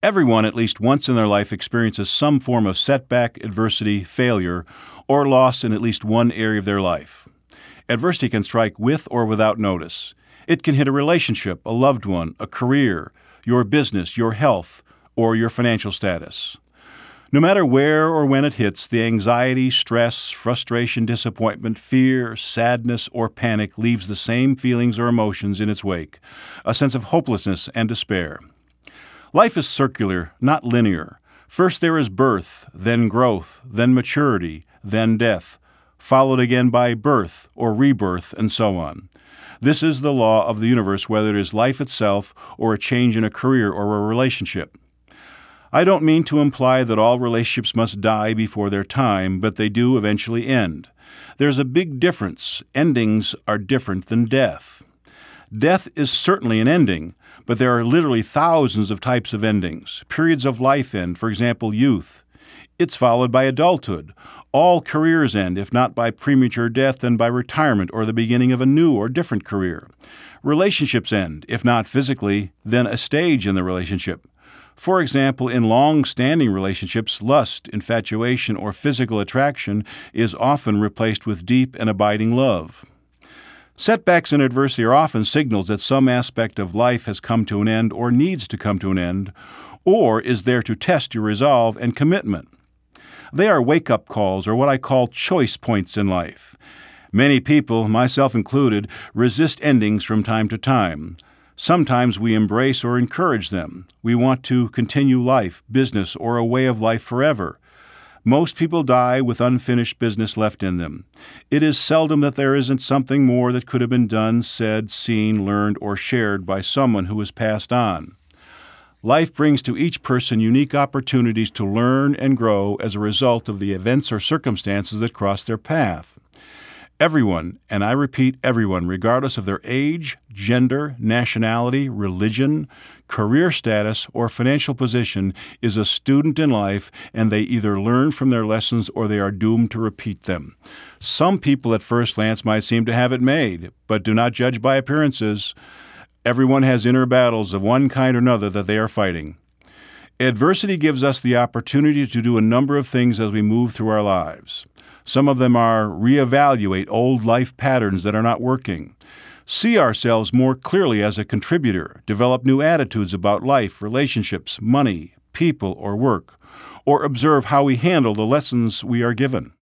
Everyone, at least once in their life, experiences some form of setback, adversity, failure, or loss in at least one area of their life. Adversity can strike with or without notice. It can hit a relationship, a loved one, a career, your business, your health, or your financial status. No matter where or when it hits, the anxiety, stress, frustration, disappointment, fear, sadness, or panic leaves the same feelings or emotions in its wake, a sense of hopelessness and despair. Life is circular, not linear. First there is birth, then growth, then maturity, then death, followed again by birth or rebirth, and so on. This is the law of the universe, whether it is life itself or a change in a career or a relationship. I don't mean to imply that all relationships must die before their time, but they do eventually end. There's a big difference. Endings are different than death. Death is certainly an ending, but there are literally thousands of types of endings. Periods of life end, for example, youth. It's followed by adulthood. All careers end, if not by premature death, then by retirement or the beginning of a new or different career. Relationships end, if not physically, then a stage in the relationship. For example, in long-standing relationships, lust, infatuation, or physical attraction is often replaced with deep and abiding love. Setbacks and adversity are often signals that some aspect of life has come to an end or needs to come to an end, or is there to test your resolve and commitment. They are wake-up calls, or what I call choice points in life. Many people, myself included, resist endings from time to time. Sometimes we embrace or encourage them. We want to continue life, business, or a way of life forever. Most people die with unfinished business left in them. It is seldom that there isn't something more that could have been done, said, seen, learned, or shared by someone who has passed on. Life brings to each person unique opportunities to learn and grow as a result of the events or circumstances that cross their path. Everyone, and I repeat everyone, regardless of their age, gender, nationality, religion, career status, or financial position, is a student in life, and they either learn from their lessons or they are doomed to repeat them. Some people at first glance might seem to have it made, but do not judge by appearances. Everyone has inner battles of one kind or another that they are fighting. Adversity gives us the opportunity to do a number of things as we move through our lives. Some of them are reevaluate old life patterns that are not working, see ourselves more clearly as a contributor, develop new attitudes about life, relationships, money, people, or work, or observe how we handle the lessons we are given.